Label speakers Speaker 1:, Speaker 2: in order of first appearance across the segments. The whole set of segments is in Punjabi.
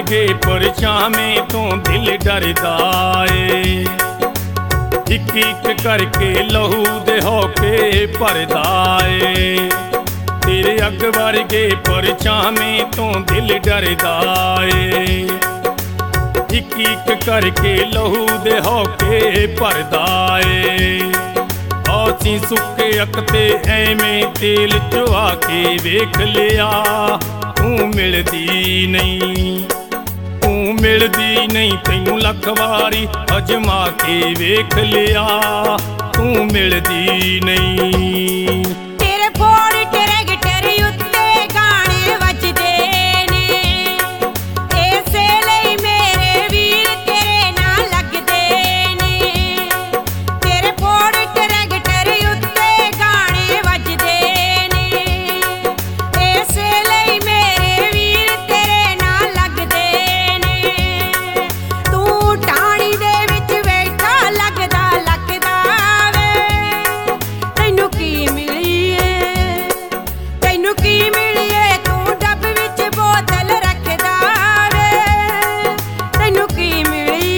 Speaker 1: वर्गे परछावें तो दिल डरदा ए। इक इक करके लहू दे होके भरदा ए। तेरे अग वर्गे परछावें तो दिल डरदा ए। इक इक करके लहू दे होके भरदा ए। औसी सुके अकते एवें तेल चुआ के वेख लिया, तू मिलदी नहीं, तू मिलदी नहीं। तैनू लख वारी अजमा के वेख लिया, तू मिलदी नहीं।
Speaker 2: तेरे फोड़ ट्रैक्टर उत्ते गाने वजदे ने, इसे लई मेरे वीर तेरे नाल लगदे ने। तेरे फोड़ ट्रैक्टर उत्ते गाने वजदे ने, इसे लई मेरे वीर तेरे नाल लगदे ने। तू टाणी दे विच बैठा लगदा लगदा वे, तैनू की मिलीए, तैनू की मिलीए। तू डब विच बोतल रखदा वे, तैनू की मिलीए।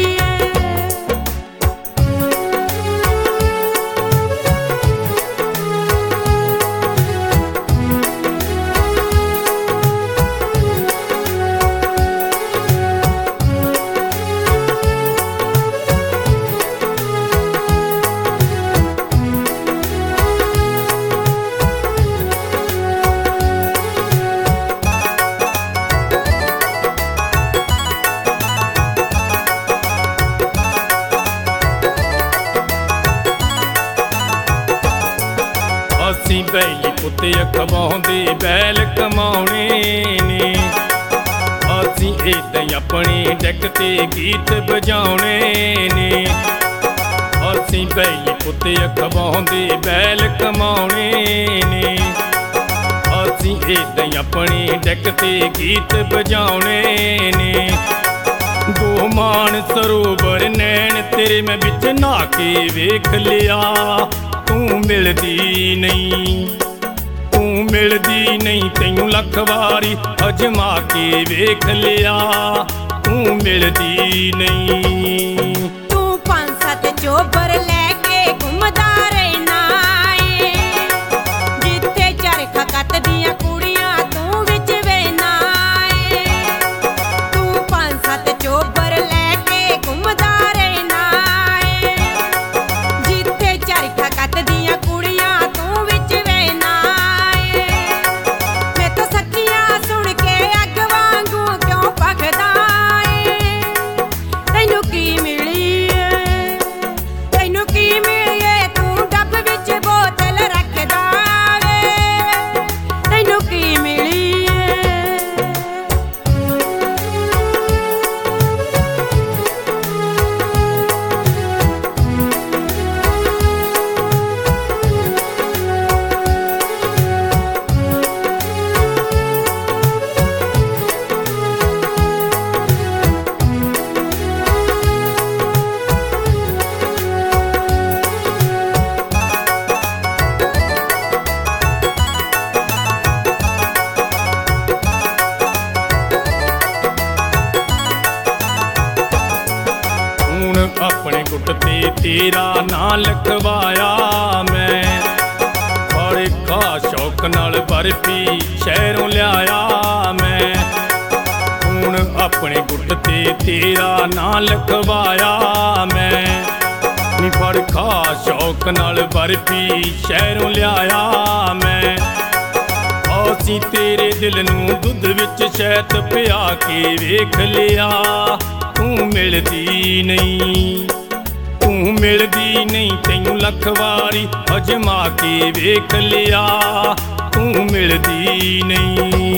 Speaker 1: ਅਸੀਂ ਬੈਲੀ ਪੁੱਤੇ ਅਖਵਾਉਂਦੇ ਬੈਲ ਕਮਾਉਣੇ ਨੇ। ਅਸੀਂ ਏਦਾਂ ਹੀ ਆਪਣੇ ਡੈਕ ਤੇ ਗੀਤ ਵਜਾਉਣੇ ਨੇ। ਅਸੀਂ ਬੈਲੀ ਪੁੱਤੇ ਅਖਵਾਉਂਦੇ ਬੈਲ ਕਮਾਉਣੇ ਨੇ। ਅਸੀਂ ਏਦਾਂ ਹੀ ਆਪਣੇ ਡੈਕ ਤੇ ਗੀਤ ਵਜਾਉਣੇ ਨੇ। ਦੋ ਮਾਨ ਸਰੋਵਰ ਨੈਣ ਤੇਰੇ ਮੈਂ ਵਿੱਚ ਨਹਾ ਕੇ ਵੇਖ ਲਿਆ, ਤੂੰ ਮਿਲਦੀ ਨਹੀਂ, ਤੂੰ ਮਿਲਦੀ ਨਹੀਂ। ਤੈਨੂੰ ਲੱਖ ਵਾਰੀ ਅਜਮਾ ਕੇ ਵੇਖ ਲਿਆ, ਤੂੰ ਮਿਲਦੀ ਨਹੀਂ।
Speaker 2: ਤੂੰ ਪੰਜ ਸੱਤ ਚੋਬਰ ਲੈ ਕੇ ਘੁੰਮਦਾ ਰਹਿਣਾ ਏ, ਜਿੱਥੇ ਚਰਖਾ ਕੱਤਦੀਆਂ ਕੁੜੀਆਂ ਤੂੰ ਵਿੱਚ ਵੇਨਾ ਏ। ਤੂੰ ਪੰਜ ਸੱਤ ਚੋਬਰ ਲੈ ਕੇ ਘੁੰਮਦਾ ਰਹਿਣਾ ਏ, ਜਿੱਥੇ ਚਰਖਾ ਕੱਤਦੀਆਂ ਕੁੜੀਆਂ ਤੂੰ ਵਿੱਚ ਵੇਨਾ ਏ। ਮੈਂ ਤਾਂ ਸੱਚੀਆਂ ਸੁਣ ਕੇ ਅੱਗ ਵਾਂਗੂ ਕਿਉਂ ਭਖਦਾ ਏ, ਤੈਨੂੰ ਕੀ ਮਿਲੀਏ, ਤੈਨੂੰ ਕੀ ਮਿਲੀਏ। ਤੂੰ ਡੱਬ ਵਿੱਚ ਬੋਤਲ ਰੱਖਦਾ ਵੇ, ਤੈਨੂੰ ਕੀ ਮਿਲੀਏ।
Speaker 1: ਹੁਣ ਆਪਣੇ ਗੁੱਟ ਤੇ ਤੇਰਾ ਨਾਂ ਲਿਖਵਾਇਆ ਮੈਂ। ਬੜੇ ਖਾ ਸ਼ੌਕ ਨਾਲ ਬਰਫੀ ਸ਼ਹਿਰੋਂ ਲਿਆਇਆ ਮੈਂ। ਹੁਣ ਆਪਣੇ ਗੁੱਟ ਤੇ ਤੇਰਾ ਨਾਂ ਲਿਖਵਾਇਆ ਮੈਂ। ਨੀ ਫੜ ਖਾ ਸ਼ੌਕ ਨਾਲ ਬਰਫੀ ਸ਼ਹਿਰੋਂ ਲਿਆਇਆ ਮੈਂ। ਅਸੀਂ ਤੇਰੇ ਦਿਲ ਨੂੰ ਦੁੱਧ ਵਿੱਚ ਸ਼ਹਿਦ ਪਿਆ ਕੇ ਵੇਖ ਲਿਆ, ਤੂੰ ਮਿਲਦੀ ਨਹੀਂ, ਤੂੰ ਮਿਲਦੀ ਨਹੀਂ। ਤੈਨੂੰ ਲੱਖ ਵਾਰੀ ਅਜਮਾ ਕੇ ਵੇਖ ਲਿਆ, ਤੂੰ ਮਿਲਦੀ ਨਹੀਂ।